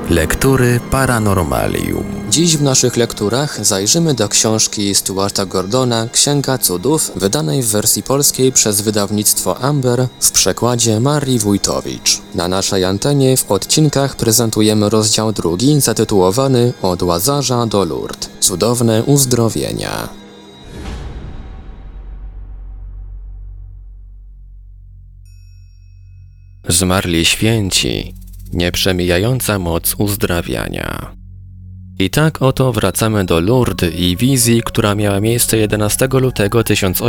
Lektury Paranormalium. Dziś w naszych lekturach zajrzymy do książki Stuarta Gordona Księga Cudów, wydanej w wersji polskiej przez wydawnictwo Amber w przekładzie Marii Wójtowicz. Na naszej antenie w odcinkach prezentujemy rozdział drugi zatytułowany Od Łazarza do Lourdes. Cudowne uzdrowienia. Zmarli święci, nieprzemijająca moc uzdrawiania. I tak oto wracamy do Lourdes i wizji, która miała miejsce 11 lutego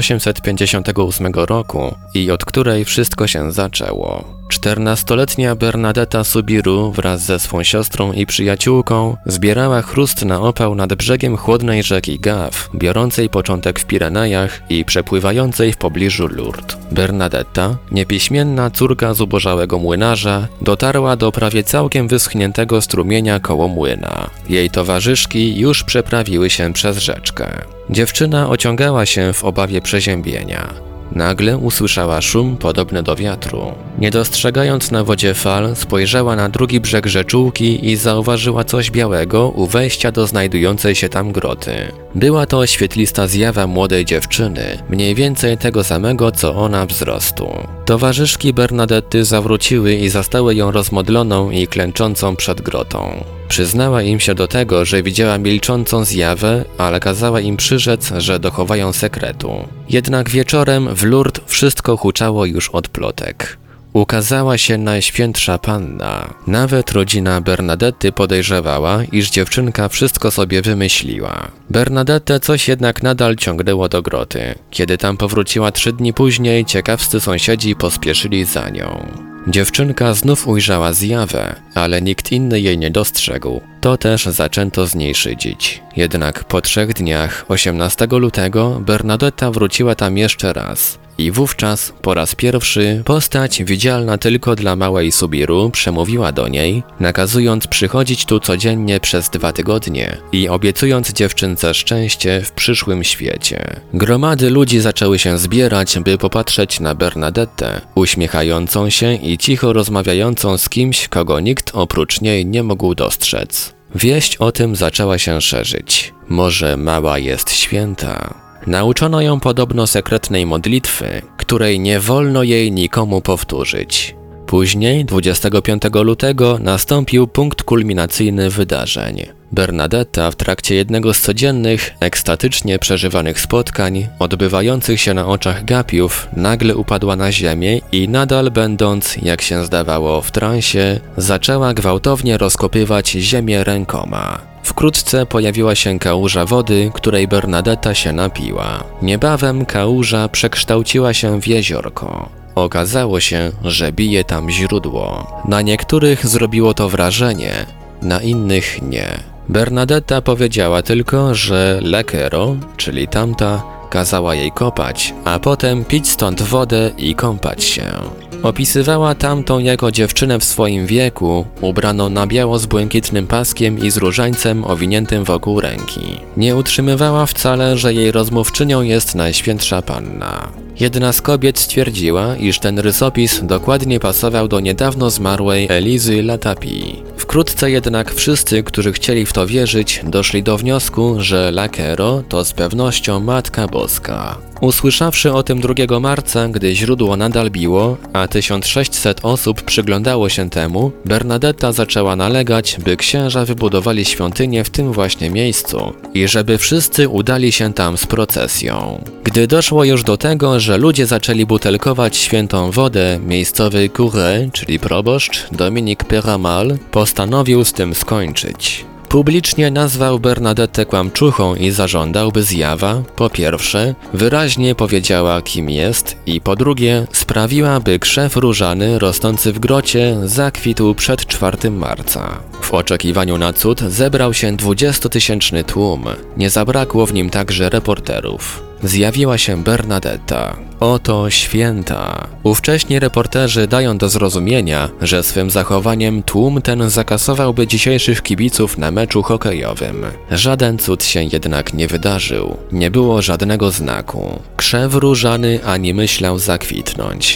1858 roku i od której wszystko się zaczęło. 14-letnia Bernadetta Soubirous wraz ze swą siostrą i przyjaciółką zbierała chrust na opał nad brzegiem chłodnej rzeki Gave, biorącej początek w Pirenejach i przepływającej w pobliżu Lourdes. Bernadetta, niepiśmienna córka zubożałego młynarza, dotarła do prawie całkiem wyschniętego strumienia koło młyna. Jej towarzyszki już przeprawiły się przez rzeczkę. Dziewczyna ociągała się w obawie przeziębienia. Nagle usłyszała szum podobny do wiatru. Nie dostrzegając na wodzie fal, spojrzała na drugi brzeg rzeczółki i zauważyła coś białego u wejścia do znajdującej się tam groty. Była to świetlista zjawa młodej dziewczyny, mniej więcej tego samego co ona wzrostu. Towarzyszki Bernadetty zawróciły i zastały ją rozmodloną i klęczącą przed grotą. Przyznała im się do tego, że widziała milczącą zjawę, ale kazała im przyrzec, że dochowają sekretu. Jednak wieczorem w Lourdes wszystko huczało już od plotek. Ukazała się Najświętsza Panna. Nawet rodzina Bernadetty podejrzewała, iż dziewczynka wszystko sobie wymyśliła. Bernadettę coś jednak nadal ciągnęło do groty. Kiedy tam powróciła 3 dni później, ciekawscy sąsiedzi pospieszyli za nią. Dziewczynka znów ujrzała zjawę, ale nikt inny jej nie dostrzegł. To też zaczęto z niej szydzić. Jednak po 3 dniach, 18 lutego, Bernadetta wróciła tam jeszcze raz. I wówczas, po raz pierwszy, postać widzialna tylko dla małej Soubirous przemówiła do niej, nakazując przychodzić tu codziennie przez 2 tygodnie i obiecując dziewczynce szczęście w przyszłym świecie. Gromady ludzi zaczęły się zbierać, by popatrzeć na Bernadettę, uśmiechającą się i cicho rozmawiającą z kimś, kogo nikt oprócz niej nie mógł dostrzec. Wieść o tym zaczęła się szerzyć. Może mała jest święta? Nauczono ją podobno sekretnej modlitwy, której nie wolno jej nikomu powtórzyć. Później, 25 lutego, nastąpił punkt kulminacyjny wydarzeń. Bernadetta w trakcie jednego z codziennych, ekstatycznie przeżywanych spotkań, odbywających się na oczach gapiów, nagle upadła na ziemię i nadal będąc, jak się zdawało, w transie, zaczęła gwałtownie rozkopywać ziemię rękoma. Wkrótce pojawiła się kałuża wody, której Bernadetta się napiła. Niebawem kałuża przekształciła się w jeziorko. Okazało się, że bije tam źródło. Na niektórych zrobiło to wrażenie, na innych nie. Bernadetta powiedziała tylko, że Lekero, czyli tamta, kazała jej kopać, a potem pić stąd wodę i kąpać się. Opisywała tamtą jako dziewczynę w swoim wieku, ubraną na biało z błękitnym paskiem i z różańcem owiniętym wokół ręki. Nie utrzymywała wcale, że jej rozmówczynią jest Najświętsza Panna. Jedna z kobiet stwierdziła, iż ten rysopis dokładnie pasował do niedawno zmarłej Elizy Latapii. Wkrótce jednak wszyscy, którzy chcieli w to wierzyć, doszli do wniosku, że Lekero to z pewnością Matka Boska. Usłyszawszy o tym 2 marca, gdy źródło nadal biło, a 1600 osób przyglądało się temu, Bernadetta zaczęła nalegać, by księża wybudowali świątynię w tym właśnie miejscu i żeby wszyscy udali się tam z procesją. Gdy doszło już do tego, że ludzie zaczęli butelkować świętą wodę, miejscowy curé, czyli proboszcz, Dominique Peyramal, postanowił z tym skończyć. Publicznie nazwał Bernadettę kłamczuchą i zażądał, by zjawa, po pierwsze, wyraźnie powiedziała, kim jest i po drugie, sprawiła, by krzew różany rosnący w grocie zakwitł przed 4 marca. W oczekiwaniu na cud zebrał się 20-tysięczny tłum. Nie zabrakło w nim także reporterów. Zjawiła się Bernadetta. Oto święta. Ówcześni reporterzy dają do zrozumienia, że swym zachowaniem tłum ten zakasowałby dzisiejszych kibiców na meczu hokejowym. Żaden cud się jednak nie wydarzył. Nie było żadnego znaku. Krzew różany ani myślał zakwitnąć.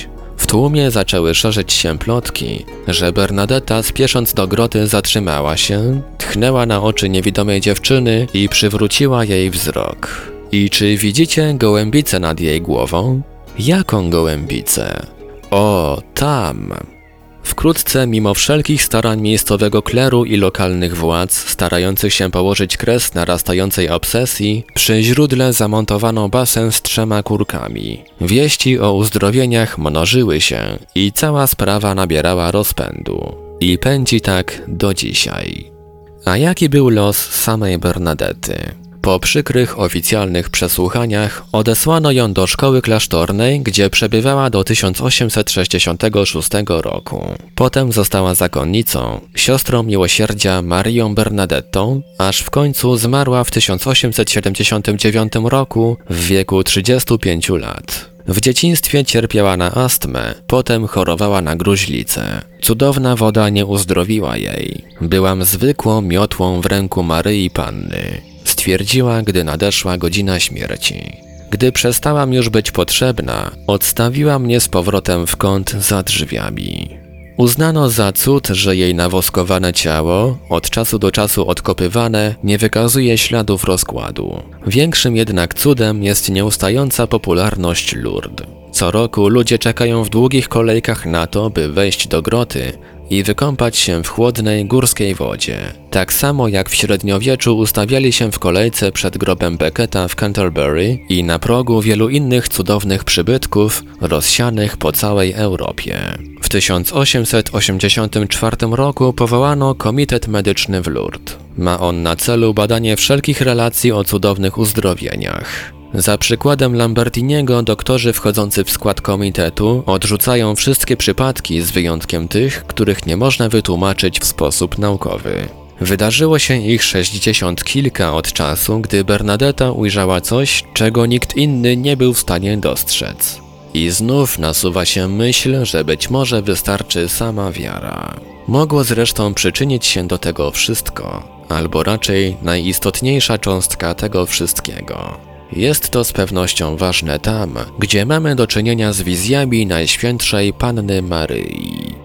W tłumie zaczęły szerzyć się plotki, że Bernadetta, spiesząc do groty, zatrzymała się, tchnęła na oczy niewidomej dziewczyny i przywróciła jej wzrok. I czy widzicie gołębicę nad jej głową? Jaką gołębicę? O, tam! Wkrótce, mimo wszelkich starań miejscowego kleru i lokalnych władz, starających się położyć kres narastającej obsesji, przy źródle zamontowano basen z 3 kurkami. Wieści o uzdrowieniach mnożyły się i cała sprawa nabierała rozpędu. I pędzi tak do dzisiaj. A jaki był los samej Bernadetty? Po przykrych oficjalnych przesłuchaniach odesłano ją do szkoły klasztornej, gdzie przebywała do 1866 roku. Potem została zakonnicą, siostrą miłosierdzia Marią Bernadettą, aż w końcu zmarła w 1879 roku w wieku 35 lat. W dzieciństwie cierpiała na astmę, potem chorowała na gruźlicę. Cudowna woda nie uzdrowiła jej. Byłam zwykłą miotłą w ręku Maryi Panny. Stwierdziła, gdy nadeszła godzina śmierci. Gdy przestałam już być potrzebna, odstawiła mnie z powrotem w kąt za drzwiami. Uznano za cud, że jej nawoskowane ciało, od czasu do czasu odkopywane, nie wykazuje śladów rozkładu. Większym jednak cudem jest nieustająca popularność Lourdes. Co roku ludzie czekają w długich kolejkach na to, by wejść do groty i wykąpać się w chłodnej górskiej wodzie. Tak samo jak w średniowieczu ustawiali się w kolejce przed grobem Becketa w Canterbury i na progu wielu innych cudownych przybytków rozsianych po całej Europie. W 1884 roku powołano Komitet Medyczny w Lourdes. Ma on na celu badanie wszelkich relacji o cudownych uzdrowieniach. Za przykładem Lambertiniego doktorzy wchodzący w skład komitetu odrzucają wszystkie przypadki z wyjątkiem tych, których nie można wytłumaczyć w sposób naukowy. Wydarzyło się ich 60 kilka od czasu, gdy Bernadetta ujrzała coś, czego nikt inny nie był w stanie dostrzec. I znów nasuwa się myśl, że być może wystarczy sama wiara. Mogło zresztą przyczynić się do tego wszystko, albo raczej najistotniejsza cząstka tego wszystkiego. Jest to z pewnością ważne tam, gdzie mamy do czynienia z wizjami Najświętszej Panny Maryi.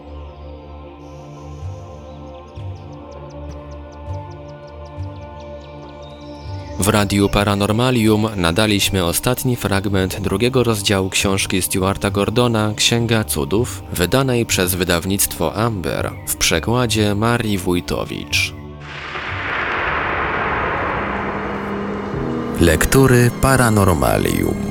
W Radiu Paranormalium nadaliśmy ostatni fragment 2. rozdziału książki Stuarta Gordona Księga Cudów, wydanej przez wydawnictwo Amber w przekładzie Marii Wójtowicz. Lektury Paranormalium.